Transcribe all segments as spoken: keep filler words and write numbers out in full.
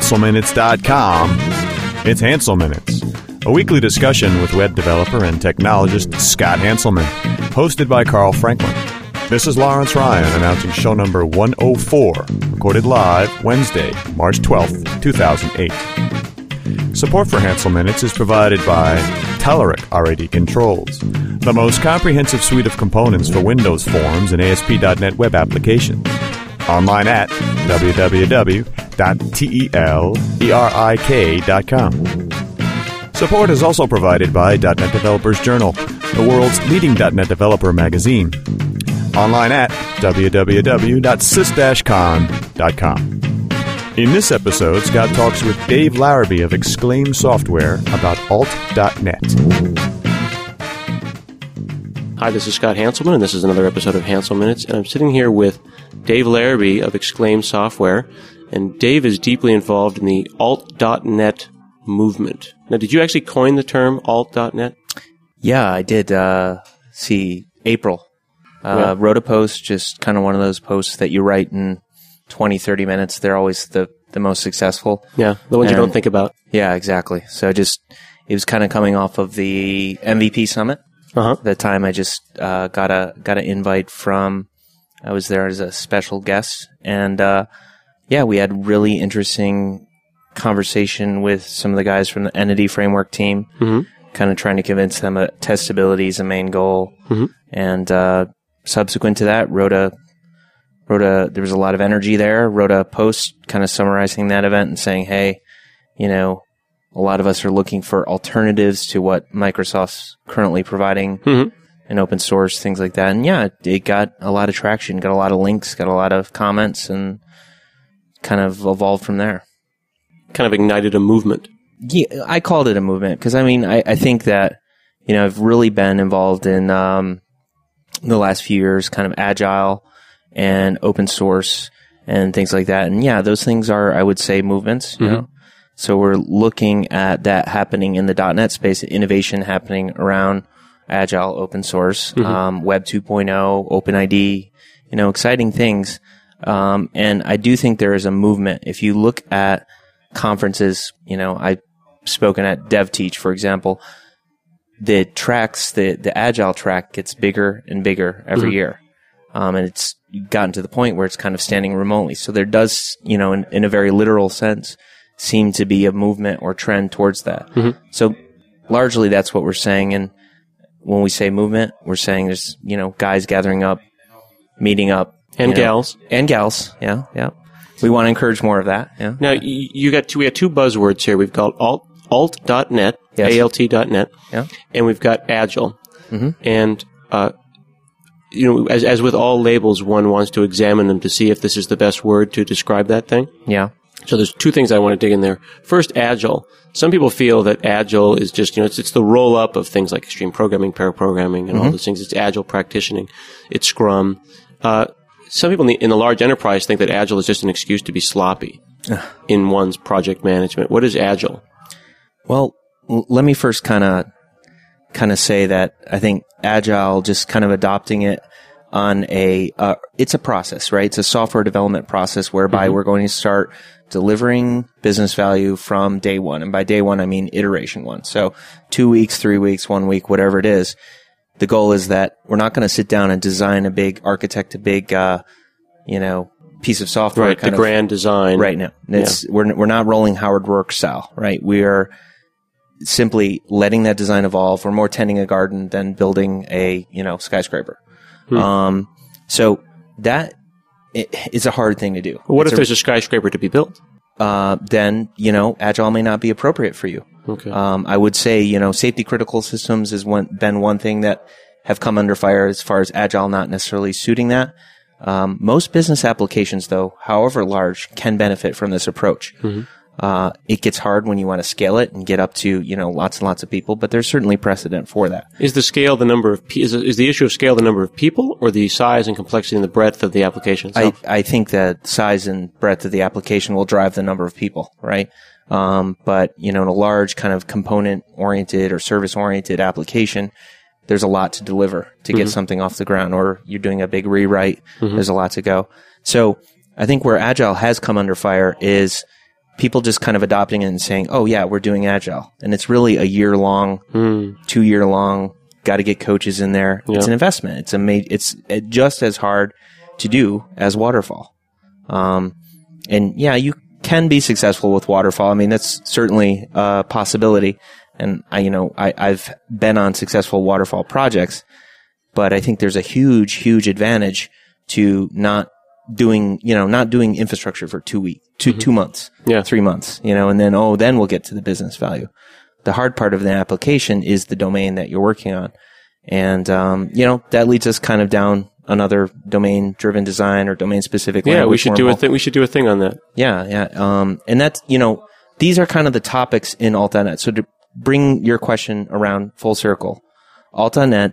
hansel minutes dot com. It's Hansel Minutes, a weekly discussion with web developer and technologist Scott Hanselman, hosted by Carl Franklin. This is Lawrence Ryan announcing show number one oh four, recorded live Wednesday, March twelfth, two thousand eight. Support for Hansel Minutes is provided by Telerik R A D Controls, the most comprehensive suite of components for Windows Forms and A S P dot net web applications. Online at w w w dot telerik dot com. Support is also provided by .NET Developers Journal, the world's leading .NET developer magazine. Online at w w w dot sys dash con dot com. In this episode, Scott talks with Dave Larrabee of Exclaim Software about alt dot net. Hi, this is Scott Hanselman, and this is another episode of Hansel Minutes, and I'm sitting here with Dave Larrabee of Exclaim Software, and Dave is deeply involved in the alt dot net movement. Now, did you actually coin the term alt dot net? Yeah, I did. Uh, see, April. Uh, yeah. Wrote a post, just kind of one of those posts that you write in twenty, thirty minutes. They're always the, the most successful. Yeah, the ones and, you don't think about. Yeah, exactly. So just, it was kind of coming off of the M V P Summit. Uh-huh. At the time, I just uh, got a got an invite from, I was there as a special guest. And uh, yeah, we had really interesting conversation with some of the guys from the Entity Framework team, mm-hmm. kind of trying to convince them that testability is a main goal. Mm-hmm. And uh, subsequent to that, wrote a, wrote a, there was a lot of energy there, wrote a post kind of summarizing that event and saying, hey, you know, a lot of us are looking for alternatives to what Microsoft's currently providing mm-hmm. in open source, things like that. And yeah, it, it got a lot of traction, got a lot of links, got a lot of comments, and kind of evolved from there. Kind of ignited a movement. Yeah, I called it a movement because, I mean, I, I think that, you know, I've really been involved in um, the last few years, kind of agile and open source and things like that. And yeah, those things are, I would say, movements, you mm-hmm. know. So we're looking at that happening in the .NET space, innovation happening around agile, open source, mm-hmm. um, Web two point oh, OpenID, you know, exciting things. Um, and I do think there is a movement. If you look at conferences, you know, I've spoken at DevTeach, for example, the tracks, the, the agile track gets bigger and bigger every mm-hmm. year. Um, and it's gotten to the point where it's kind of standing remotely. So there does, you know, in, in a very literal sense, seem to be a movement or trend towards that. Mm-hmm. So largely that's what we're saying. And when we say movement, we're saying there's, you know, guys gathering up, meeting up. And you know, gals. And gals. Yeah. Yeah. We want to encourage more of that. Yeah. Now, you, you got two, we got two buzzwords here. We've got alt, alt dot net, yes. A L T dot net, yeah. and we've got agile. Mm-hmm. And, uh, you know, as, as with all labels, one wants to examine them to see if this is the best word to describe that thing. Yeah. So there's two things I want to dig in there. First, agile. Some people feel that agile is just, you know, it's, it's the roll up of things like extreme programming, pair programming, and mm-hmm. all those things. It's agile practicing. It's Scrum. Uh, some people in the, in the large enterprise think that agile is just an excuse to be sloppy in one's project management. What is agile? Well, l- let me first kind of, kind of say that I think agile, just kind of adopting it on a, uh, it's a process, right? It's a software development process whereby mm-hmm. we're going to start delivering business value from day one. And by day one, I mean iteration one. So two weeks, three weeks, one week, whatever it is. The goal is that we're not going to sit down and design a big, architect a big, uh, you know, piece of software. Right, kind the of, grand design. Right now. It's, yeah. we're, we're not rolling Howard Rourke style, right? We are simply letting that design evolve. We're more tending a garden than building a, you know, skyscraper. Hmm. Um, so that it, is a hard thing to do. Well, what it's if a, there's a skyscraper to be built? Uh, then, you know, agile may not be appropriate for you. Okay. Um, I would say, you know, safety critical systems has one, been one thing that have come under fire as far as agile not necessarily suiting that. Um, most business applications, though, however large, can benefit from this approach. Mm-hmm. Uh, it gets hard when you want to scale it and get up to, you know, lots and lots of people, but there's certainly precedent for that. Is the scale the number of, pe- is, is the issue of scale the number of people or the size and complexity and the breadth of the application itself? I, I think that size and breadth of the application will drive the number of people, right? Um, but, you know, in a large kind of component-oriented or service-oriented application, there's a lot to deliver to get mm-hmm. something off the ground, or you're doing a big rewrite. Mm-hmm. There's a lot to go. So I think where Agile has come under fire is people just kind of adopting it and saying, oh yeah, we're doing Agile. And it's really a year long, Mm. two year long, got to get coaches in there. Yeah. It's an investment. It's a ma- it's just as hard to do as waterfall. Um, and yeah, you can be successful with waterfall. I mean, that's certainly a possibility. And I, you know, I, I've been on successful waterfall projects, but I think there's a huge, huge advantage to not doing, you know, not doing infrastructure for two weeks, two, Mm-hmm. two months, Yeah. three months, you know, and then, oh, then we'll get to the business value. The hard part of the application is the domain that you're working on. And, um, you know, that leads us kind of down another domain driven design or domain specific. Yeah, we should do a thing. We should do a thing on that. Yeah. Yeah. Um, and that's, you know, these are kind of the topics in alt dot net. So to bring your question around full circle, alt dot net,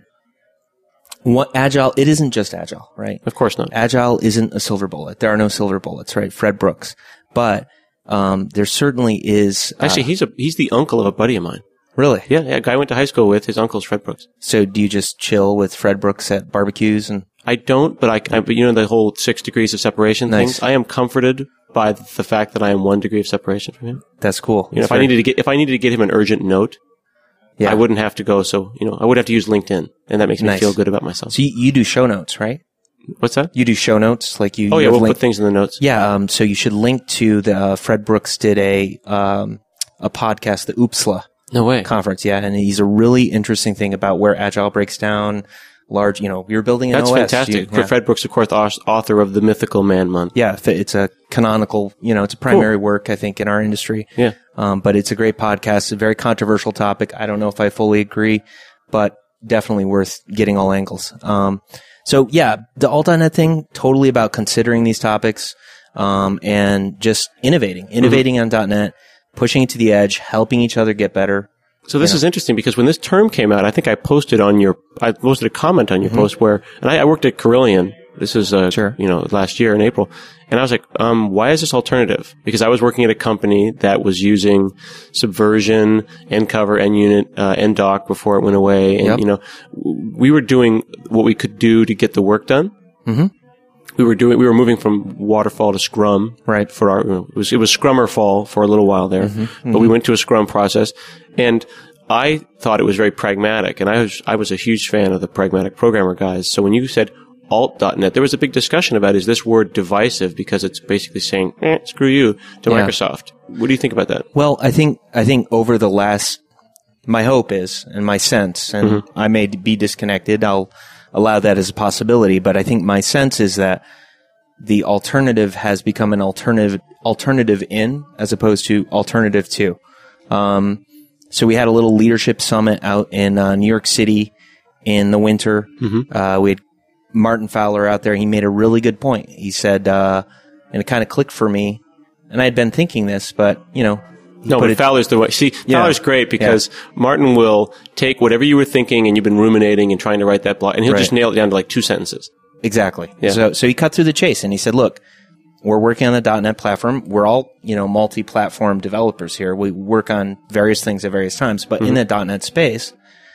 what Agile, it isn't just Agile, right? Of course not. Agile isn't a silver bullet. There are no silver bullets, right? Fred Brooks. But, um, there certainly is. Uh, Actually, he's a he's the uncle of a buddy of mine. really? Yeah, yeah. A guy I went to high school with. His uncle's Fred Brooks. So do you just chill with Fred Brooks at barbecues and? I don't, but I, I but you know the whole six degrees of separation Nice. things. I am comforted by the fact that I am one degree of separation from him. That's cool. You know, It's if I very- needed to get if I needed to get him an urgent note, yeah. I wouldn't have to go. So you know, I would have to use LinkedIn, and that makes me Nice. feel good about myself. So you, you do show notes, right? What's that? You do show notes, like you. Oh you yeah, have we'll link- put things in the notes. Yeah. Um. So you should link to the uh, Fred Brooks did a um a podcast, the Oopsla No way. conference. Yeah, and he's a really interesting thing about where Agile breaks down large. You know, you're building an That's O S. fantastic. You, yeah. Fred Brooks, of course, au- author of the Mythical Man Month. Yeah, if it's a canonical, you know, it's a primary work, I think, in our industry. Yeah. Um, but it's a great podcast. It's a very controversial topic. I don't know if I fully agree, but definitely worth getting all angles. Um, so yeah, the alt dot net thing, totally about considering these topics, um, and just innovating, innovating Mm-hmm. on .NET, pushing it to the edge, helping each other get better. So this is interesting because when this term came out, I think I posted on your, I posted a comment on your post where, and I, I worked at Carillion. This is, uh, Sure. you know, last year in April. And I was like, um, why is this alternative? Because I was working at a company that was using Subversion, NCover, NUnit, uh, NDoc before it went away. And, Yep. you know, w- we were doing what we could do to get the work done. Mhm. We were doing, we were moving from waterfall to Scrum. Right. For our, you know, it was, it was Scrum or Fall for a little while there. But we went to a Scrum process. And I thought it was very pragmatic. And I was, I was a huge fan of the pragmatic programmer guys. So when you said alt dot net, there was a big discussion about, is this word divisive because it's basically saying, eh, screw you to Yeah. Microsoft. What do you think about that? Well, I think, I think over the last, my hope is, and my sense, and Mm-hmm. I may be disconnected, I'll allow that as a possibility, but I think my sense is that the alternative has become an alternative, alternative in, as opposed to alternative to. Um, so we had a little leadership summit out in uh, New York City in the winter. Mm-hmm. Uh, we had Martin Fowler out there. He made a really good point. He said, uh, and it kind of clicked for me, and I had been thinking this, but, you know, he No, put but it- Fowler's the way. See, Yeah. Fowler's great because Martin will take whatever you were thinking and you've been ruminating and trying to write that blog, and he'll Right. just nail it down to like two sentences. Exactly. Yeah. So, so he cut through the chase and he said, look, we're working on the .NET platform. We're all, you know, multi-platform developers here. We work on various things at various times, but in the .NET space,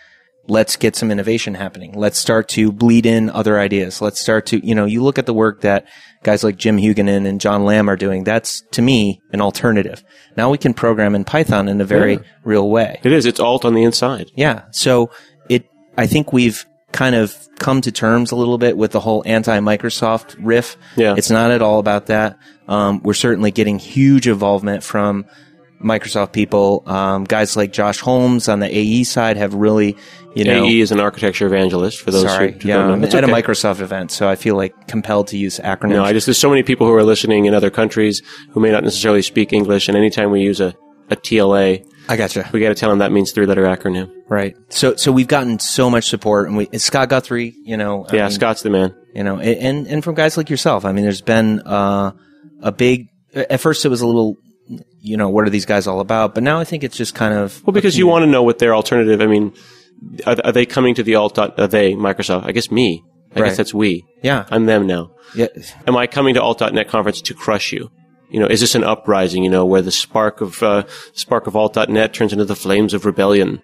let's get some innovation happening. Let's start to bleed in other ideas. Let's start to, you know, you look at the work that guys like Jim Huguenin and John Lamb are doing. That's, to me, an alternative. Now we can program in Python in a very Yeah. real way. It is. It's alt on the inside. Yeah. So it, I think we've kind of come to terms a little bit with the whole anti-Microsoft riff. Yeah. It's not at all about that. Um, we're certainly getting huge involvement from Microsoft people. Um, guys like Josh Holmes on the A E side have really, you know, A E is an architecture evangelist for those sorry, who, who yeah, don't know. I'm That's at okay. a Microsoft event, so I feel like compelled to use acronyms. No, I just, there's so many people who are listening in other countries who may not necessarily speak English, and anytime we use a, a T L A, I gotcha. we got to tell them that means three-letter acronym. Right. So, so we've gotten so much support, and we, Scott Guthrie, you know, I Yeah, mean, Scott's the man. you know, and, and from guys like yourself. I mean, there's been, uh, a big, at first it was a little, you know, what are these guys all about? But now I think it's just kind of. Well, because you want to know what their alternative, I mean, are, are they coming to the alt, dot- are they, Microsoft? I guess me. I Right. guess that's we. Yeah. I'm them now. Yeah. Am I coming to alt dot net conference to crush you? You know, is this an uprising, you know, where the spark of, uh, spark of alt dot net turns into the flames of rebellion?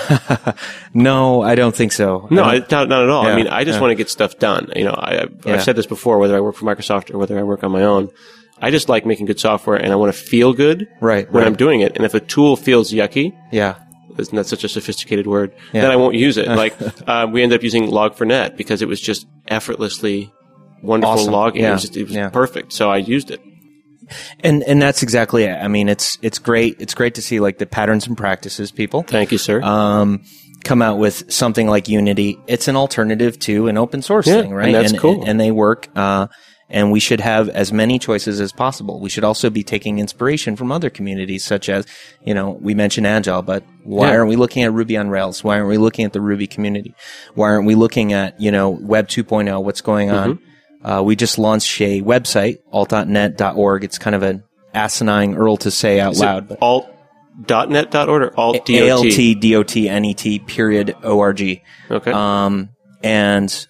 No, I don't think so. No, I I, don't- not, not at all. Yeah, I mean, I just yeah. want to get stuff done. You know, I, I've, Yeah. I've said this before, whether I work for Microsoft or whether I work on my own. I just like making good software, and I want to feel good Right, when right. I'm doing it. And if a tool feels yucky, Yeah. isn't that such a sophisticated word? Yeah. Then I won't use it. Like uh, we ended up using log four net because it was just effortlessly wonderful Awesome. logging. Yeah. It was, just, it was Yeah. perfect. So I used it. And and that's exactly it. I mean, it's it's great. It's great to see like the patterns and practices people Thank you, sir. um, come out with something like Unity. It's an alternative to an open source Yeah, thing, right? and that's cool. And they work. Uh, and we should have as many choices as possible. We should also be taking inspiration from other communities, such as, you know, we mentioned Agile, but why Yeah. aren't we looking at Ruby on Rails? Why aren't we looking at the Ruby community? Why aren't we looking at, you know, Web two point oh? What's going on? Mm-hmm. Uh, we just launched a website, alt dot net dot org. It's kind of an asinine U R L to say out Is loud, it but alt dot net dot org or alt A L dot? T D O T N E T period O R G. Okay. Um, and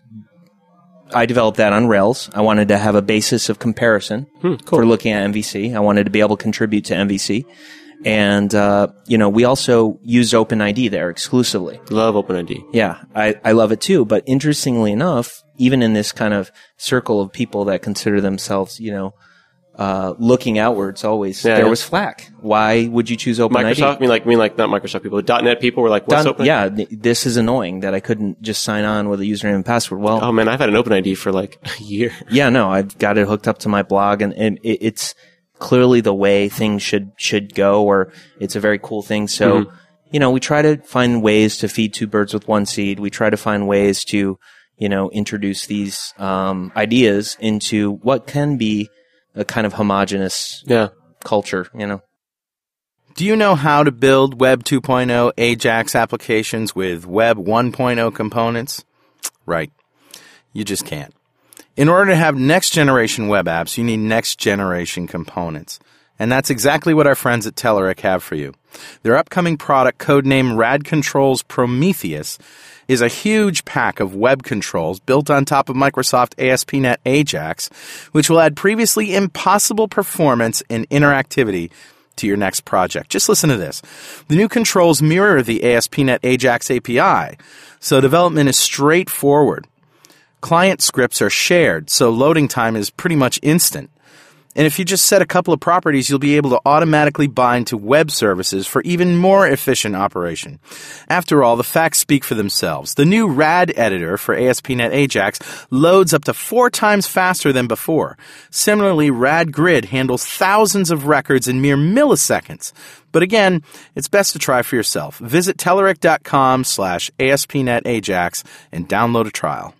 I developed that on Rails. I wanted to have a basis of comparison Hmm, cool. for looking at M V C. I wanted to be able to contribute to M V C. And, uh, you know, we also used OpenID there exclusively. Love OpenID. Yeah, I, I love it too. But interestingly enough, even in this kind of circle of people that consider themselves, you know, uh, looking outwards always, Yeah, there yeah. was flack. Why would you choose OpenID? Microsoft, I mean like, I mean like not Microsoft people, but .NET people were like, what's Done- OpenID? yeah, th- this is annoying that I couldn't just sign on with a username and password. Well, Oh man, I've had an OpenID for like a year. yeah, no, I've got it hooked up to my blog, and, and it, it's clearly the way things should should go, or it's a very cool thing. So, Mm-hmm. you know, we try to find ways to feed two birds with one seed. We try to find ways to, you know, introduce these um, ideas into what can be a kind of homogenous Yeah. culture, you know. Do you know how to build Web two point oh Ajax applications with Web one point oh components? Right. You just can't. In order to have next-generation web apps, you need next-generation components. And that's exactly what our friends at Telerik have for you. Their upcoming product, codenamed Rad Controls Prometheus, is a huge pack of web controls built on top of Microsoft A S P dot NET Ajax, which will add previously impossible performance and interactivity to your next project. Just listen to this. The new controls mirror the A S P dot NET Ajax A P I, so development is straightforward. Client scripts are shared, so loading time is pretty much instant. And if you just set a couple of properties, you'll be able to automatically bind to web services for even more efficient operation. After all, the facts speak for themselves. The new RAD editor for A S P dot NET Ajax loads up to four times faster than before. Similarly, RAD Grid handles thousands of records in mere milliseconds. But again, it's best to try for yourself. Visit Telerik dot com slash A S P dot NET Ajax and download a trial.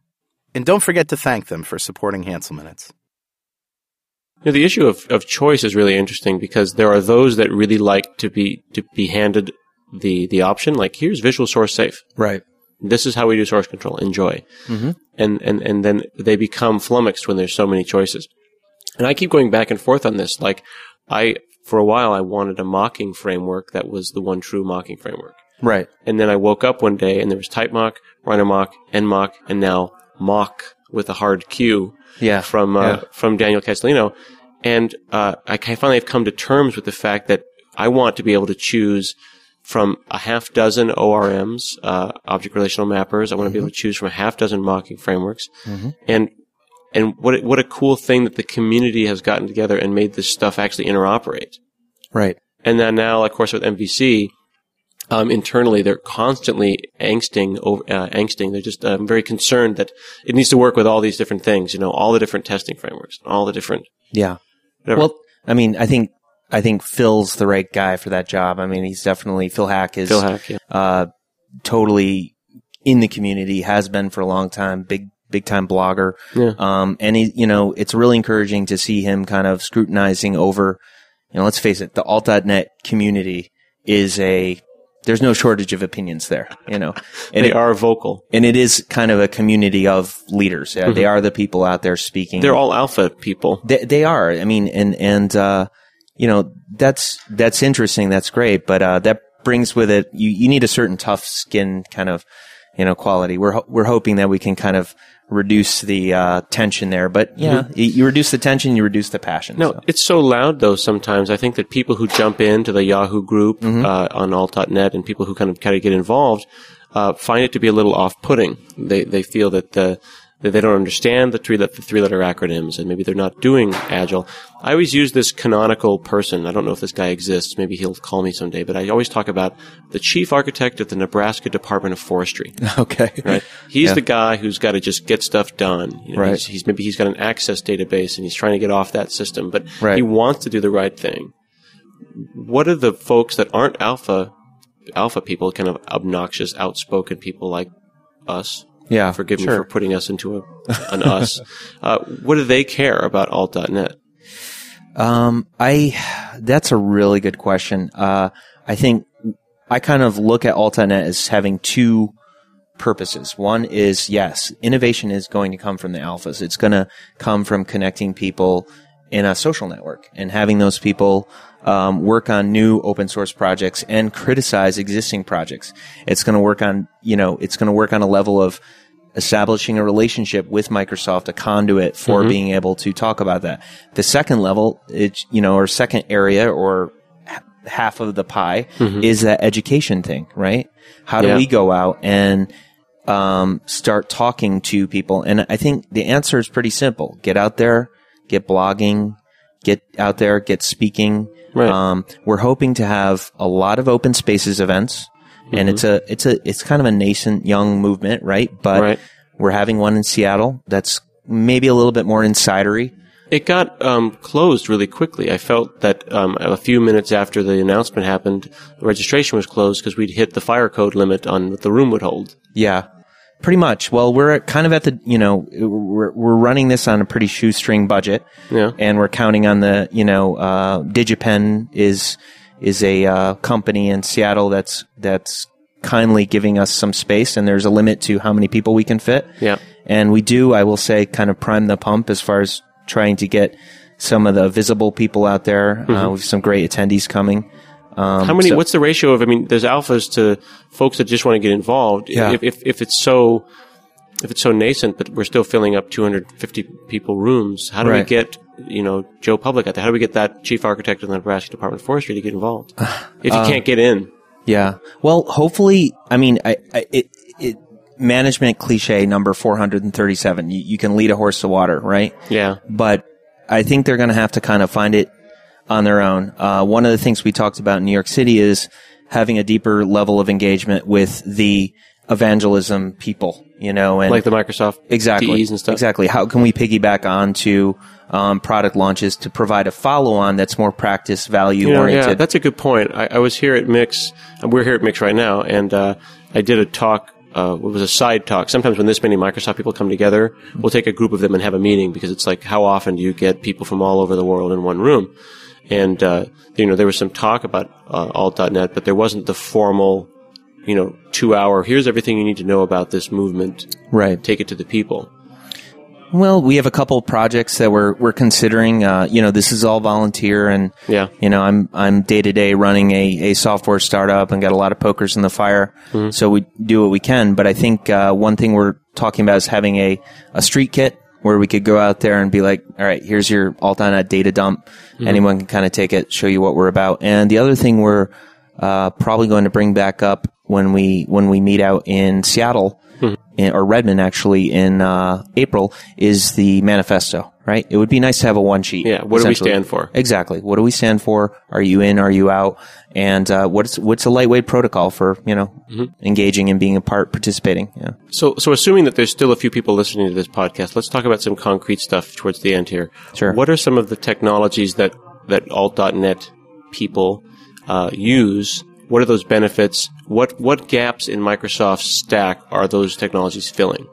And don't forget to thank them for supporting Hansel Minutes. You know, the issue of, of choice is really interesting because there are those that really like to be to be handed the the option, like here's Visual Source Safe. Right. This is how we do source control. Enjoy. Mm-hmm. And, and and then they become flummoxed when there's so many choices. And I keep going back and forth on this. Like I for a while I wanted a mocking framework that was the one true mocking framework. Right. And then I woke up one day and there was TypeMock, RhinoMock, NMock, and now Mock with a hard Q. Yeah. From uh, Yeah. from Daniel Castellino, and uh, I finally have come to terms with the fact that I want to be able to choose from a half dozen O R Ms, uh, object relational mappers. I want to be able to choose from a half dozen mocking frameworks, Mm-hmm. and and what a, what a cool thing that the community has gotten together and made this stuff actually interoperate. Right. And then now, of course, with M V C. Um, internally, they're constantly angsting, over, uh, angsting. They're just um, very concerned that it needs to work with all these different things, you know, all the different testing frameworks, all the different. Yeah. Whatever. Well, I mean, I think I think Phil's the right guy for that job. I mean, he's definitely Phil Hack is Phil Hack, yeah. uh, totally in the community, has been for a long time. Big big time blogger. Yeah. Um, and he, you know, it's really encouraging to see him kind of scrutinizing over. You know, let's face it, the alt dot net community is a there's no shortage of opinions there, you know. And they it, are vocal. and it is kind of a community of leaders. Yeah, They are the people out there speaking. They're all alpha people. They, they are. I mean, and and uh, you know, that's that's interesting. That's great. But uh, that brings with it you, you need a certain tough skin kind of, you know, quality. We're ho- we're hoping that we can kind of reduce the uh, tension there. But yeah, Mm-hmm. you, you reduce the tension, you reduce the passion. No, so. it's so loud though. Sometimes I think that people who jump into the Yahoo group Mm-hmm. uh, on alt dot net and people who kind of kind of get involved uh, find it to be a little off-putting. They they feel that the that they don't understand the three, the three-letter acronyms, and maybe they're not doing Agile. I always use this canonical person. I don't know if this guy exists. Maybe he'll call me someday. But I always talk about the chief architect of the Nebraska Department of Forestry. Okay. Right? He's Yeah. the guy who's got to just get stuff done. You know, Right. He's, he's maybe he's got an access database and he's trying to get off that system, but Right. he wants to do the right thing. What are the folks that aren't alpha alpha people, kind of obnoxious, outspoken people like us? Yeah. Forgive me sure. for putting us into a, an us. Uh, what do they care about alt dot net? Um, I, that's a really good question. Uh, I think I kind of look at alt dot net as having two purposes. One is, yes, innovation is going to come from the alphas. It's going to come from connecting people in a social network and having those people um, work on new open source projects and criticize existing projects. It's going to work on, you know, it's going to work on a level of establishing a relationship with Microsoft, a conduit for Mm-hmm. being able to talk about that. The second level, it, you know, or second area or h- half of the pie is that education thing, right? How do Yeah. we go out and um, start talking to people? And I think the answer is pretty simple. Get out there, get blogging, get out there, get speaking. Right. Um, we're hoping to have a lot of open spaces events. And it's a, it's a, it's kind of a nascent young movement, right? But Right. we're having one in Seattle that's maybe a little bit more insidery. It got um, closed really quickly. I felt that um, a few minutes after the announcement happened, the registration was closed because we'd hit the fire code limit on what the room would hold. Yeah, pretty much. Well, we're at kind of at the, you know, we're, we're running this on a pretty shoestring budget. Yeah. And we're counting on the, you know, uh, DigiPen is, is a, uh, company in Seattle that's, that's kindly giving us some space, and there's a limit to how many people we can fit. Yeah. And we do, I will say, kind of prime the pump as far as trying to get some of the visible people out there. Uh, we have some great attendees coming. Um, How many? so- What's the ratio of? I mean, there's alphas to folks that just want to get involved. Yeah. If, if if it's so if it's so nascent, but we're still filling up two hundred fifty people rooms, how do we Right. get you know Joe Public out there? How do we get that chief architect of the Nebraska Department of Forestry to get involved? If you can't get in, Yeah. Well, hopefully, I mean, I, I, it, it, management cliche number four hundred thirty-seven. You, you can lead a horse to water, right? yeah, But I think they're going to have to kind of find it on their own. Uh, one of the things we talked about in New York City is having a deeper level of engagement with the evangelism people, you know, and like the Microsoft exactly, D Es and stuff. exactly. How can we piggyback onto um, product launches to provide a follow-on that's more practice value You know, oriented? yeah, that's a good point. I, I was here at Mix. and We're here at Mix right now, and uh, I did a talk. Uh, it was a side talk. Sometimes when this many Microsoft people come together, we'll take a group of them and have a meeting because it's like, how often do you get people from all over the world in one room? And uh, you know, there was some talk about uh, alt dot net, but there wasn't the formal, you know, two-hour. Here's everything you need to know about this movement. right. Take it to the people. Well, we have a couple of projects that we're we're considering. Uh, you know, this is all volunteer, and Yeah. you know, I'm I'm day to day running a, a software startup and got a lot of pokers in the fire. Mm-hmm. So we do what we can. But I think uh, one thing we're talking about is having a a street kit where we could go out there and be like, all right, here's your alt dot net data dump. Mm-hmm. Anyone can kind of take it, show you what we're about. And the other thing we're uh, probably going to bring back up when we when we meet out in Seattle. In, or Redmond actually in uh, April is the manifesto, right? It would be nice to have a one sheet. Yeah, what do we essentially. stand for? Exactly. What do we stand for? Are you in? Are you out? And uh, what's what's a lightweight protocol for you know engaging and being a part, participating? Yeah. So, so assuming that there's still a few people listening to this podcast, let's talk about some concrete stuff towards the end here. Sure. What are some of the technologies that, that alt dot net people uh, use? What are those benefits? What what gaps in Microsoft's stack are those technologies filling?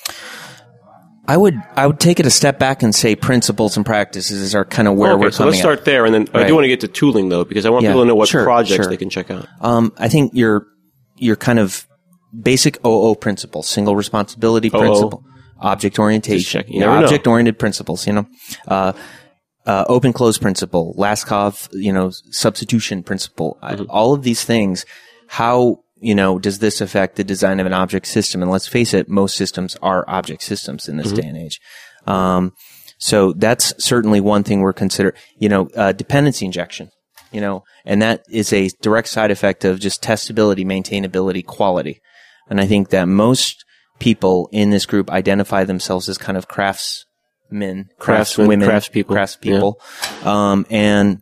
I would I would take it a step back and say principles and practices are kind of where okay, we're so coming let's at. start there, and then I Right. do want to get to tooling though, because I want Yeah, people to know what sure, projects sure. they can check out. Um, I think your your kind of basic O O principle, single responsibility O O. principle, object orientation, checking. You never know. object oriented principles. You know, uh, uh, open close principle, Laskov, you know, substitution principle. I- Mm-hmm. all of these things. How you know does this affect the design of an object system? And let's face it, most systems are object systems in this Mm-hmm. day and age. Um, so that's certainly one thing we're considering. You know, uh, dependency injection. You know, and that is a direct side effect of just testability, maintainability, quality. And I think that most people in this group identify themselves as kind of craftsmen, Craftsmen, craftswomen, craftspeople. craftspeople. Um, and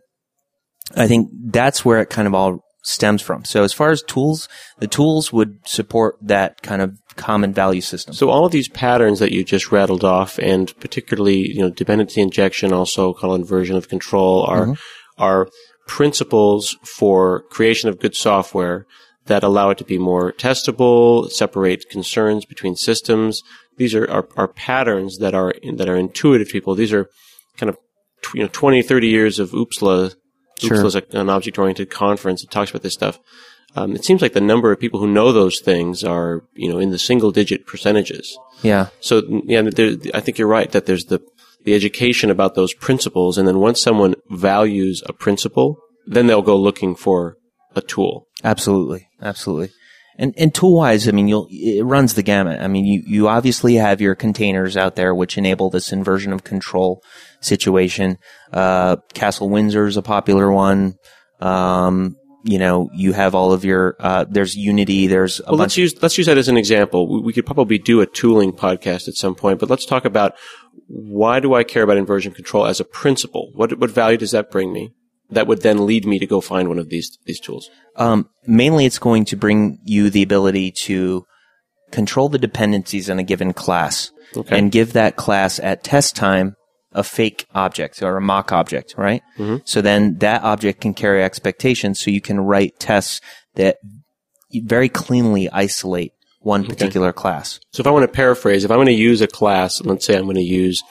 I think that's where it kind of all stems from. So as far as tools, the tools would support that kind of common value system. So all of these patterns that you just rattled off, and particularly, you know, dependency injection, also called inversion of control, are mm-hmm. are principles for creation of good software that allow it to be more testable, separate concerns between systems. These are, are, are patterns that are that are intuitive to people. These are kind of you know twenty, thirty years of OOPSLA. Sure. OOPSLA is a, an object-oriented conference that talks about this stuff. Um, it seems like the number of people who know those things are, you know, in the single-digit percentages. Yeah. So, yeah, there, I think you're right that there's the the education about those principles, and then once someone values a principle, then they'll go looking for a tool. Absolutely, absolutely. And and tool-wise, I mean, you'll it runs the gamut. I mean, you you obviously have your containers out there which enable this inversion of control situation. Uh, Castle Windsor is a popular one. Um, you know, you have all of your uh, there's Unity. There's a well, bunch let's use let's use that as an example. We, we could probably do a tooling podcast at some point, but let's talk about why do I care about inversion control as a principle? What what value does that bring me? That would then lead me to go find one of these these tools. Um, mainly, it's going to bring you the ability to control the dependencies in a given class okay. and give that class at test time a fake object or a mock object, right? Mm-hmm. So then that object can carry expectations, so you can write tests that very cleanly isolate one particular okay. class. So if I want to paraphrase, if I'm going to use a class, let's say I'm going to use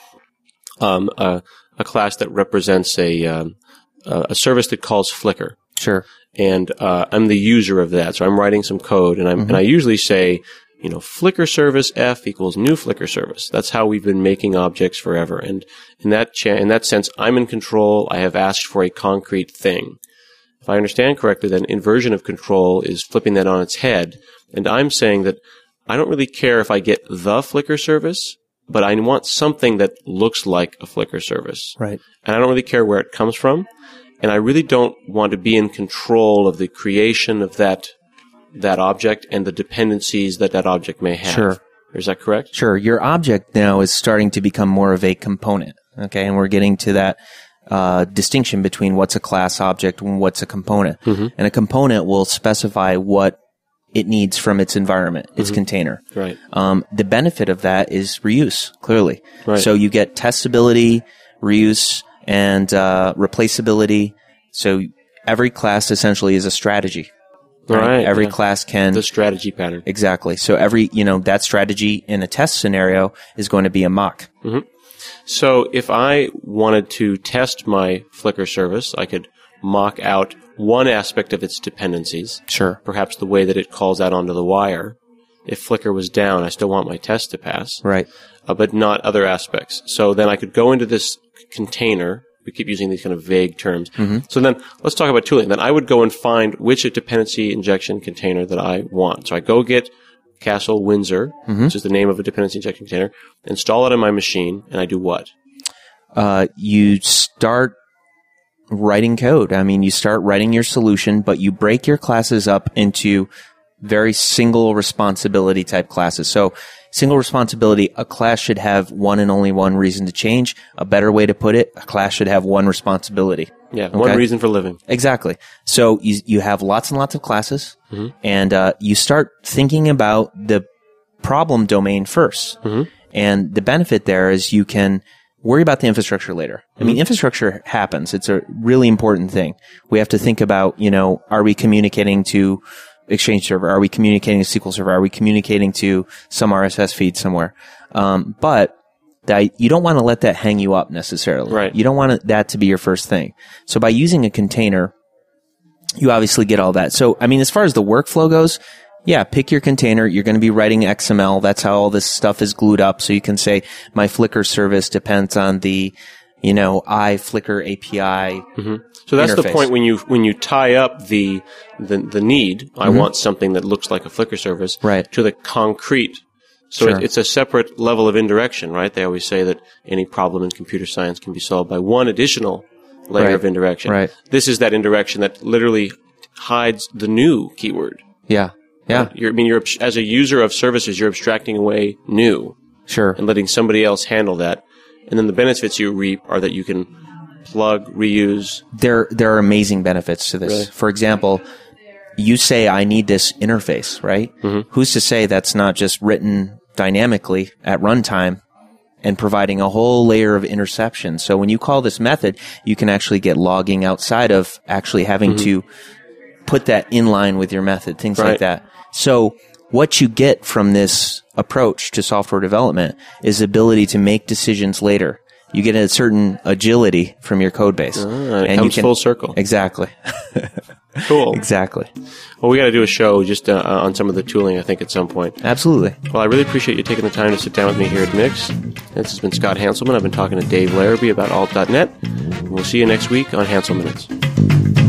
um, a, a class that represents a um, a service that calls Flickr. Sure. And uh, I'm the user of that, so I'm writing some code, and I'm Mm-hmm. and I usually say, you know, Flickr service F equals new Flickr service. That's how we've been making objects forever. And in that cha- in that sense, I'm in control. I have asked for a concrete thing. If I understand correctly, then inversion of control is flipping that on its head, and I'm saying that I don't really care if I get the Flickr service, but I want something that looks like a Flickr service. Right. And I don't really care where it comes from. And I really don't want to be in control of the creation of that that object and the dependencies that that object may have. Sure. Is that correct? Sure. Your object now is starting to become more of a component. Okay. And we're getting to that uh, distinction between what's a class object and what's a component. Mm-hmm. And a component will specify what it needs from its environment, its Mm-hmm. container. Right. Um, the benefit of that is reuse, clearly. Right. So you get testability, reuse, and uh, replaceability. So every class essentially is a strategy. Right. Every yeah. class can The strategy pattern. exactly. So every you know that strategy in a test scenario is going to be a mock. Mm-hmm. So if I wanted to test my Flickr service, I could mock out one aspect of its dependencies. Sure. Perhaps the way that it calls out onto the wire. If Flickr was down, I still want my test to pass. Right. Uh, but not other aspects. So then I could go into this container. We keep using these kind of vague terms. Mm-hmm. So then let's talk about tooling. Then I would go and find which dependency injection container that I want. So I go get Castle Windsor, Mm-hmm. which is the name of a dependency injection container, install it on my machine, and I do what? Uh, you start writing code. I mean, you start writing your solution, but you break your classes up into very single responsibility type classes. So single responsibility, a class should have one and only one reason to change. A better way to put it, a class should have one responsibility. Yeah, one Okay. reason for living. Exactly. So you, you have lots and lots of classes, Mm-hmm. and uh, you start thinking about the problem domain first. Mm-hmm. And the benefit there is you can worry about the infrastructure later. I Mm-hmm. mean, infrastructure happens. It's a really important thing. We have to think about, you know, are we communicating to Exchange server? Are we communicating to S Q L server? Are we communicating to some R S S feed somewhere? Um, but that you don't want to let that hang you up necessarily. Right. You don't want it- that to be your first thing. So by using a container, you obviously get all that. So, I mean, as far as the workflow goes, yeah, pick your container. You're going to be writing X M L. That's how all this stuff is glued up. So you can say my Flickr service depends on the, you know, iFlickr A P I. Mm-hmm. So that's the interface. point when you when you tie up the the, the need. I Mm-hmm. want something that looks like a Flickr service Right. to the concrete. So Sure. it, it's a separate level of indirection, right? They always say that any problem in computer science can be solved by one additional layer Right. of indirection. Right. This is that indirection that literally hides the new keyword. Yeah. Yeah. You're, I mean, you're as a user of services, you're abstracting away new Sure. and letting somebody else handle that. And then the benefits you reap are that you can plug, reuse. There, there are amazing benefits to this. Really? For example, you say, I need this interface, right? Mm-hmm. Who's to say that's not just written dynamically at runtime and providing a whole layer of interception? So when you call this method, you can actually get logging outside of actually having mm-hmm. to put that in line with your method, things right. like that. So what you get from this approach to software development is the ability to make decisions later. You get a certain agility from your code base. Ah, it and comes you can, full circle. Exactly. Cool. Exactly. Well, we got to do a show just uh, on some of the tooling, I think, at some point. Absolutely. Well, I really appreciate you taking the time to sit down with me here at Mix. This has been Scott Hanselman. I've been talking to Dave Larrabee about alt dot net. We'll see you next week on Hansel Minutes.